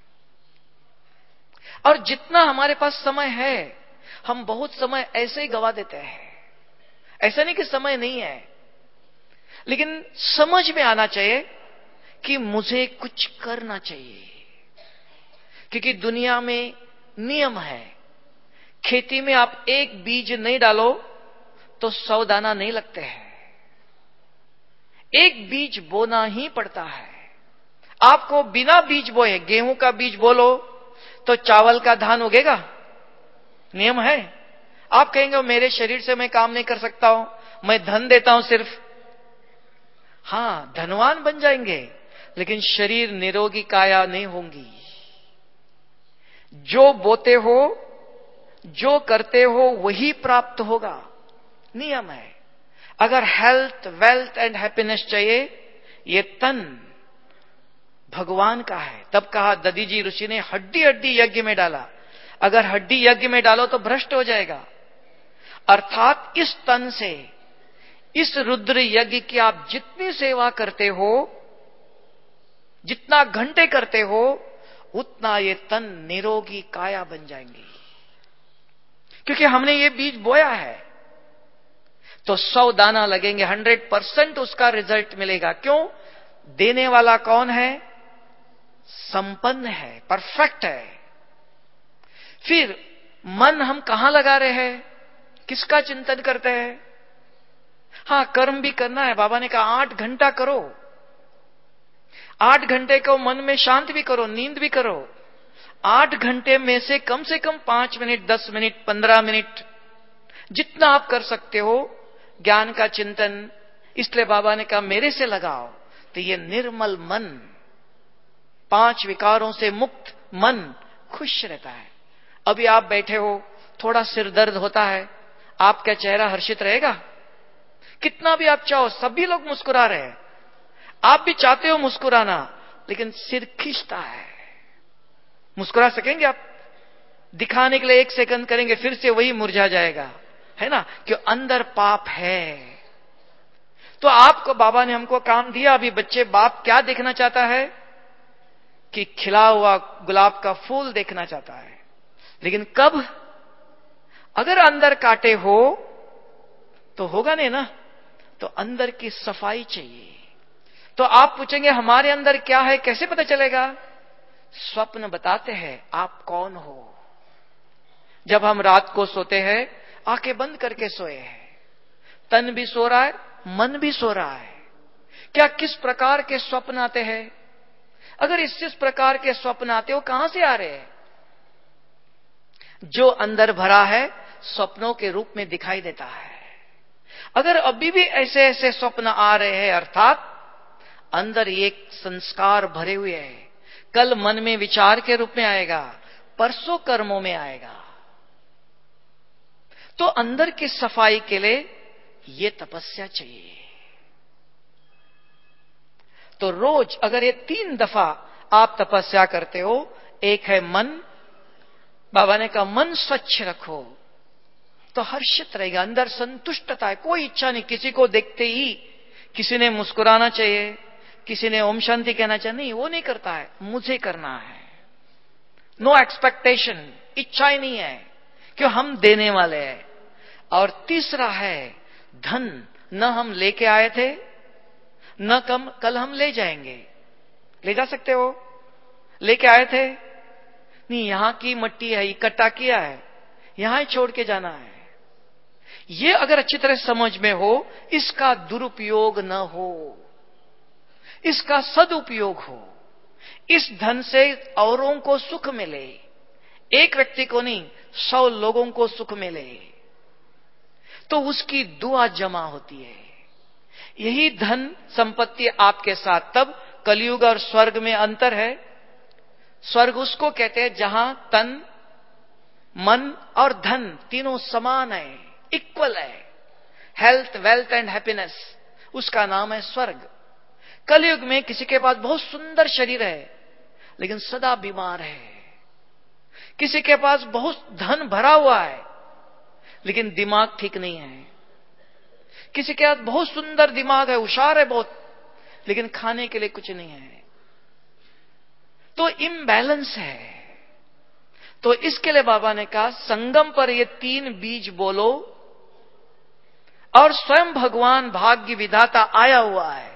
और जितना हमारे पास समय है, हम बहुत समय ऐसे ही गवा देते हैं। ऐसा नहीं कि समय नहीं है, लेकिन समझ में आना चाहिए कि मुझे कुछ करना चाहिए। क्योंकि दुनिया में नियम है, खेती में आप एक बीज नहीं डालो तो सौ दाना नहीं लगते हैं। एक बीज बोना ही पड़ता है। आपको बिना बीज बोए गेहूं का बीज बोलो तो चावल का धान उगेगा? नियम है। आप कहेंगे मेरे शरीर से मैं काम नहीं कर सकता हूं, मैं धन देता हूं सिर्फ। हां, धनवान बन जाएंगे, लेकिन शरीर निरोगी काया नहीं होंगी। जो बोते हो, जो करते हो, वही प्राप्त होगा। नियम है। अगर हेल्थ, वेल्थ एंड हैप्पीनेस चाहिए, ये तन भगवान का है। तब कहा ददीजी ऋषि ने, हड्डी हड्डी यज्ञ में डाला। अगर हड्डी यज्ञ में डालो तो भ्रष्ट हो जाएगा। अर्थात इस तन से, इस रुद्र यज्ञ की आप जितनी सेवा करते हो, जितना घंटे करते हो, उतना ये तन निरोगी काया बन जाएंगी। क्योंकि हमने ये बीज बोया है। तो सौ दाना लगेंगे, हंड्रेड परसेंट उसका रिजल्ट मिलेगा। क्यों? देने वाला कौन है? संपन्न है, परफेक्ट है। फिर मन हम कहां लगा रहे हैं, किसका चिंतन करते हैं? हां, कर्म भी करना है। बाबा ने कहा आठ घंटा करो, आठ घंटे को मन में शांत भी करो, नींद भी करो। आठ घंटे में से कम से कम पांच मिनट, दस मिनट, पंद्रह मिनट, जितना आप कर सकते हो ज्ञान का चिंतन। इसलिए बाबा ने कहा मेरे से लगाओ, तो ये निर्मल मन, पांच विकारों से मुक्त मन खुश रहता है। अभी आप बैठे हो, थोड़ा सिर दर्द होता है, आपका चेहरा हर्षित रहेगा? कितना भी आप चाहो, सभी लोग मुस्कुरा रहे हैं, आप भी चाहते हो मुस्कुराना, लेकिन सिर खींचता है। मुस्कुरा सकेंगे आप? दिखाने के लिए एक सेकंड करेंगे, फिर से वही मुरझा जाएगा, है ना? क्यों? अंदर पाप है। तो आपको बाबा ने हमको काम दिया। अभी बच्चे, बाप क्या देखना चाहता है? कि खिला हुआ गुलाब का फूल देखना चाहता है। लेकिन कब? अगर अंदर कांटे हो तो होगा नहीं ना। तो अंदर की सफाई चाहिए। तो आप पूछेंगे हमारे अंदर क्या है, कैसे पता चलेगा? स्वप्न बताते हैं आप कौन हो। जब हम रात को सोते हैं, आंखें बंद करके सोए हैं, तन भी सो रहा है, मन भी सो रहा है। क्या किस प्रकार के स्वप्न आते हैं? अगर इस इस प्रकार के स्वप्न आते हो, कहां से आ रहे हैं? जो अंदर भरा है स्वप्नों के रूप में दिखाई देता है। अगर अभी भी ऐसे ऐसे स्वप्न आ रहे हैं, अर्थात अंदर एक संस्कार भरे हुए हैं, कल मन में विचार के रूप में आएगा, परसों कर्मों में आएगा। तो अंदर की सफाई के लिए ये तपस्या चाहिए। तो रोज अगर ये तीन दफा आप तपस्या करते हो, एक है मन, बाबा ने कहा मन स्वच्छ रखो, तो हर्षित रहेगा, अंदर संतुष्टता है, कोई इच्छा नहीं। किसी को देखते ही किसी ने मुस्कुराना चाहिए, किसी ने ओम शांति कहना चाहिए, नहीं, वो नहीं करता है, मुझे करना है। नो एक्सपेक्टेशन, इच्छा ही नहीं है, क्यों? हम देने वाले हैं। और तीसरा है धन, न हम लेके आए थे, न कम कल हम ले जाएंगे। ले जा सकते हो? लेके आए थे नहीं, यहां की मिट्टी है, इकट्ठा किया है, यहां ही छोड़ के जाना है। ये अगर अच्छी तरह समझ में हो, इसका दुरुपयोग न हो, इसका सदुपयोग हो, इस धन से औरों को सुख मिले, एक व्यक्ति को नहीं, सौ लोगों को सुख मिले, तो उसकी दुआ जमा होती है। यही धन संपत्ति आपके साथ। तब कलयुग और स्वर्ग में अंतर है। स्वर्ग उसको कहते हैं जहां तन, मन और धन तीनों समान है, इक्वल है, हेल्थ, वेल्थ एंड हैप्पीनेस, उसका नाम है स्वर्ग। कलयुग में किसी के पास बहुत सुंदर शरीर है लेकिन सदा बीमार है, किसी के पास बहुत धन भरा हुआ है लेकिन दिमाग ठीक नहीं है, किसी के पास बहुत सुंदर दिमाग है, होशियार है बहुत, लेकिन खाने के लिए कुछ नहीं है। तो इम्बैलेंस है। तो इसके लिए बाबा ने कहा संगम पर ये तीन बीज बोलो, और स्वयं भगवान भाग्य विधाता आया हुआ है,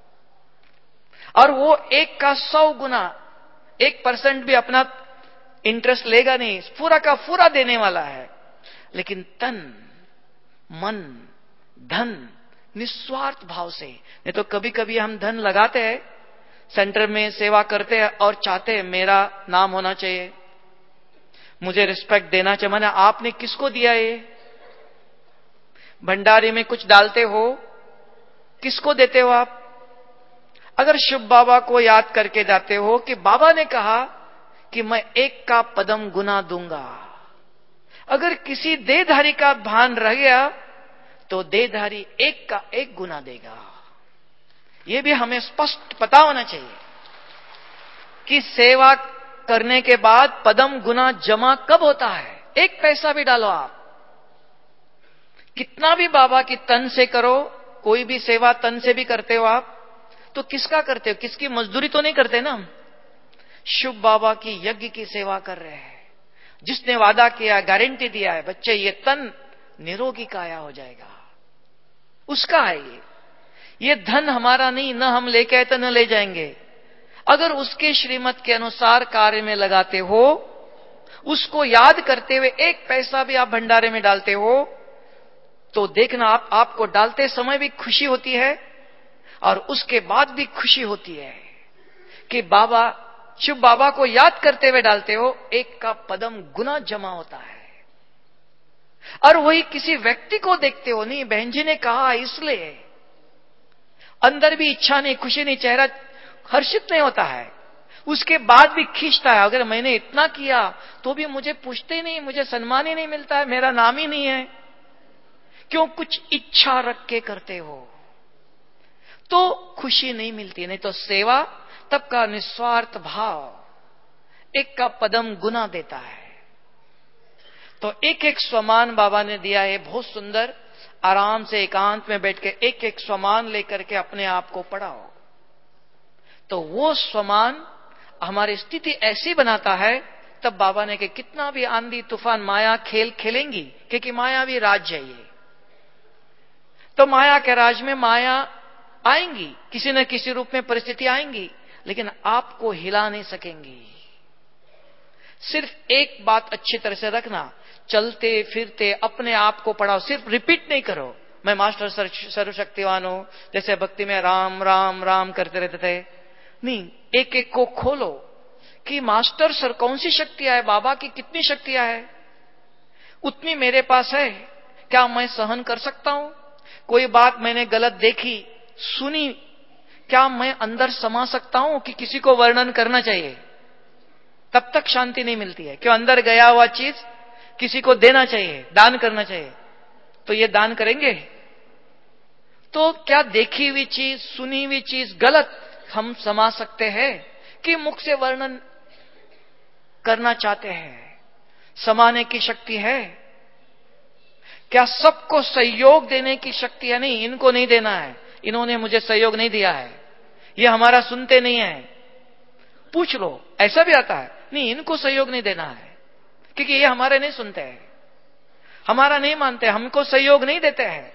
और वो एक का सौ गुना, एक परसेंट भी अपना इंटरेस्ट लेगा नहीं, पूरा का पूरा देने वाला है। लेकिन तन, मन, धन निस्वार्थ भाव से। नहीं तो कभी कभी हम धन लगाते हैं, सेंटर में सेवा करते हैं और चाहते हैं मेरा नाम होना चाहिए, मुझे रिस्पेक्ट देना चाहिए। मैंने आपने किसको दिया? ये भंडारे में कुछ डालते हो, किसको देते हो आप? अगर शिव बाबा को याद करके जाते हो कि बाबा ने कहा कि मैं एक का पदम गुना दूंगा, अगर किसी देहधारी का भान रह गया तो देहधारी एक का एक गुना देगा। यह भी हमें स्पष्ट पता होना चाहिए कि सेवा करने के बाद पदम गुना जमा कब होता है। एक पैसा भी डालो आप, कितना भी बाबा की तन से करो, कोई भी सेवा तन से भी करते हो आप, तो किसका करते हो? किसकी मजदूरी तो नहीं करते ना। शिव बाबा की यज्ञ की सेवा कर रहे हैं, जिसने वादा किया, गारंटी दिया है, बच्चे ये तन निरोगी काया हो जाएगा, उसका है ये। ये धन हमारा नहीं, न हम लेके आए तो न ले जाएंगे। अगर उसके श्रीमत के अनुसार कार्य में लगाते हो, उसको याद करते हुए एक पैसा भी आप भंडारे में डालते हो, तो देखना आप आपको डालते समय भी खुशी होती है और उसके बाद भी खुशी होती है कि बाबा शिव बाबा को याद करते हुए डालते हो, एक का पदम गुना जमा होता है। और वही किसी व्यक्ति को देखते हो, नहीं बहन जी ने कहा इसलिए, अंदर भी इच्छा नहीं, खुशी नहीं, चेहरा हर्षित नहीं होता है, उसके बाद भी खींचता है। अगर मैंने इतना किया तो भी मुझे पूछते नहीं, मुझे सम्मान ही नहीं मिलता है, मेरा नाम ही नहीं है। क्यों? कुछ इच्छा रख के करते हो तो खुशी नहीं मिलती। नहीं तो सेवा तब का निस्वार्थ भाव एक का पदम गुना देता है। तो एक एक स्वमान बाबा ने दिया है, बहुत सुंदर। आराम से एकांत में बैठ के एक एक स्वमान लेकर के अपने आप को पढ़ाओ, तो वो स्वमान हमारी स्थिति ऐसी बनाता है। तब बाबा ने कि कितना भी आंधी तूफान माया खेल खेलेंगी, क्योंकि माया भी राज्य है ये, तो माया के राज में माया आएंगी, किसी न किसी रूप में परिस्थिति आएंगी, लेकिन आपको हिला नहीं सकेंगी। सिर्फ एक बात अच्छी तरह से रखना, चलते फिरते अपने आप को पढ़ाओ, सिर्फ रिपीट नहीं करो मैं मास्टर सर्वशक्तिवान हूं, जैसे भक्ति में राम राम राम करते रहते थे। नहीं, एक एक को खोलो कि मास्टर सर कौन सी शक्तियां है, बाबा की कितनी शक्तियां है, उतनी मेरे पास है, क्या मैं सहन कर सकता हूं? कोई बात मैंने गलत देखी सुनी, क्या मैं अंदर समा सकता हूं कि किसी को वर्णन करना चाहिए? तब तक शांति नहीं मिलती है। क्यों? अंदर गया हुआ चीज किसी को देना चाहिए, दान करना चाहिए। तो ये दान करेंगे तो क्या देखी हुई चीज, सुनी हुई चीज गलत हम समा सकते हैं कि मुख से वर्णन करना चाहते हैं? समाने की शक्ति है क्या? सबको सहयोग देने की शक्ति है? नहीं, इनको नहीं देना है, इन्होंने मुझे सहयोग नहीं दिया है, ये हमारा सुनते नहीं है, पूछ लो, ऐसा भी आता है। नहीं, इनको सहयोग नहीं देना है क्योंकि ये हमारे नहीं सुनते हैं, हमारा नहीं मानते, हमको सहयोग नहीं देते हैं।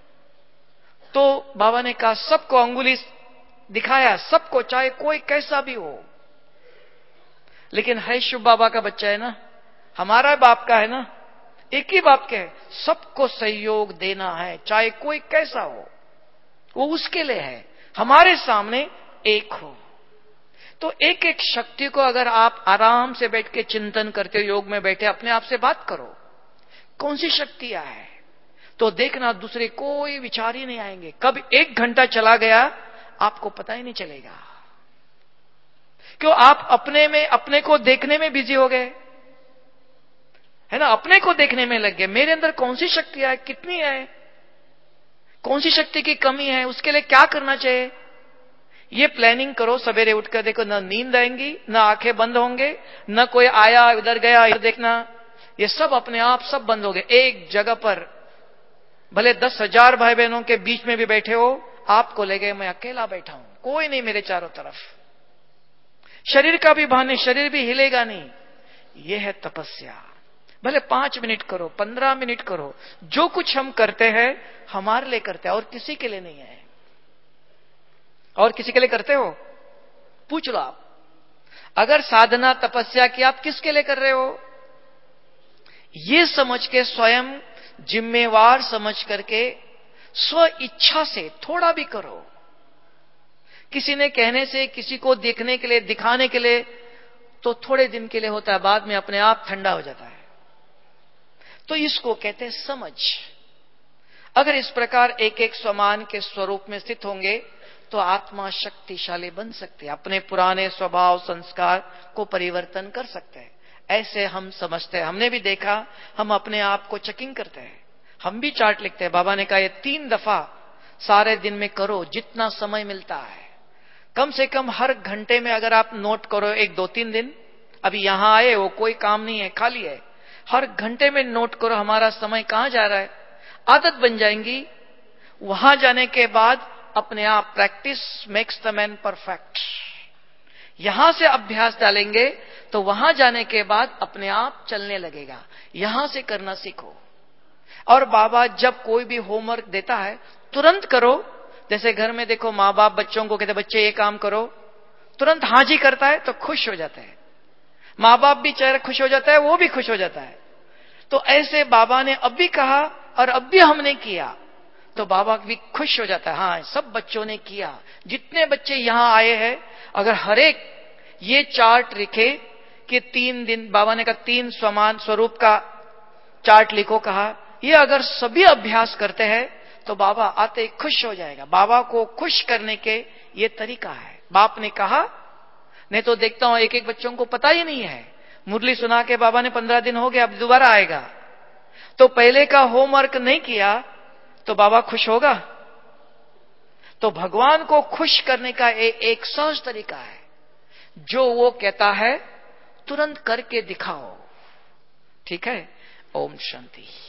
तो बाबा ने कहा सबको अंगुली दिखाया, सबको, चाहे कोई कैसा भी हो, लेकिन है शिव बाबा का बच्चा है ना, हमारा बाप का है ना, एक ही बाप के है, सबको सहयोग देना है, चाहे कोई कैसा हो, वो उसके लिए है, हमारे सामने एक हो। तो एक एक शक्ति को अगर आप आराम से बैठ के चिंतन करते हो, योग में बैठे अपने आप से बात करो, कौन सी शक्तियां है, तो देखना दूसरे कोई विचार ही नहीं आएंगे। कब एक घंटा चला गया आपको पता ही नहीं चलेगा। क्यों? आप अपने में, अपने को देखने में बिजी हो गए, है ना, अपने को देखने में लग गए। मेरे अंदर कौन सी शक्तियां है, कितनी है, कौन सी शक्ति की कमी है, उसके लिए क्या करना चाहिए, ये प्लानिंग करो। सवेरे उठकर देखो, ना नींद आएंगी, ना आंखें बंद होंगे, ना कोई आया उधर गया इधर देखना, ये सब अपने आप सब बंद हो गए। एक जगह पर भले दस हजार भाई बहनों के बीच में भी बैठे हो, आपको लगे मैं अकेला बैठा हूं, कोई नहीं मेरे चारों तरफ, शरीर का भी भान नहीं, शरीर भी हिलेगा नहीं। यह है तपस्या। भले पांच मिनट करो, पंद्रह मिनट करो, जो कुछ हम करते हैं हमारे लिए करते हैं और किसी के लिए नहीं है। और किसी के लिए करते हो? पूछ लो आप। अगर साधना तपस्या की, आप किसके लिए कर रहे हो? ये समझ के, स्वयं जिम्मेवार समझ करके, स्व इच्छा से थोड़ा भी करो। किसी ने कहने से, किसी को देखने के लिए, दिखाने के लिए, तो थोड़े दिन के लिए होता है, बाद में अपने आप ठंडा हो जाता है। तो इसको कहते हैं समझ। अगर इस प्रकार एक एक स्वमान के स्वरूप में स्थित होंगे तो आत्मा शक्तिशाली बन सकती है, अपने पुराने स्वभाव संस्कार को परिवर्तन कर सकते हैं। ऐसे हम समझते हैं, हमने भी देखा, हम अपने आप को चेकिंग करते हैं, हम भी चार्ट लिखते हैं। बाबा ने कहा ये तीन दफा सारे दिन में करो, जितना समय मिलता है, कम से कम हर घंटे में अगर आप नोट करो, एक दो तीन दिन अभी यहां आए हो, कोई काम नहीं है, खाली है, हर घंटे में नोट करो हमारा समय कहां जा रहा है, आदत बन जाएंगी। वहां जाने के बाद अपने आप, practice makes the man perfect, यहां से अभ्यास डालेंगे तो वहां जाने के बाद अपने आप चलने लगेगा। यहां से करना सीखो। और बाबा जब कोई भी होमवर्क देता है तुरंत करो। जैसे घर में देखो, माँ बाप बच्चों को कहते बच्चे ये काम करो, तुरंत हाँ जी करता है तो खुश हो जाता है। माँ बाप भी चेहरा खुश हो जाता है, वो भी खुश हो जाता है। तो ऐसे बाबा ने अब भी कहा और अब भी हमने किया तो बाबा भी खुश हो जाता है। हाँ, सब बच्चों ने किया, जितने बच्चे यहां आए हैं, अगर हर एक ये चार्ट लिखे कि तीन दिन, बाबा ने कहा तीन समान स्वरूप का चार्ट लिखो, कहा ये अगर सभी अभ्यास करते हैं तो बाबा आते ही खुश हो जाएगा। बाबा को खुश करने के ये तरीका है। बाप ने कहा, नहीं तो देखता हूं एक एक बच्चों को पता ही नहीं है। मुरली सुना के बाबा ने पंद्रह दिन हो गए, अब दोबारा आएगा, तो पहले का होमवर्क नहीं किया तो बाबा खुश होगा? तो भगवान को खुश करने का ए, एक सहज तरीका है, जो वो कहता है तुरंत करके दिखाओ। ठीक है? ओम शांति।